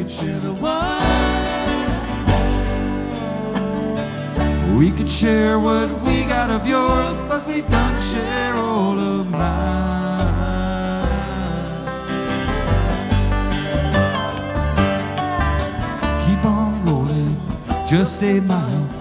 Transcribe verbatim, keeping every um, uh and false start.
share the wine. We could share what we got of yours, 'cause we don't share all of mine. Keep on rolling, just stay mine.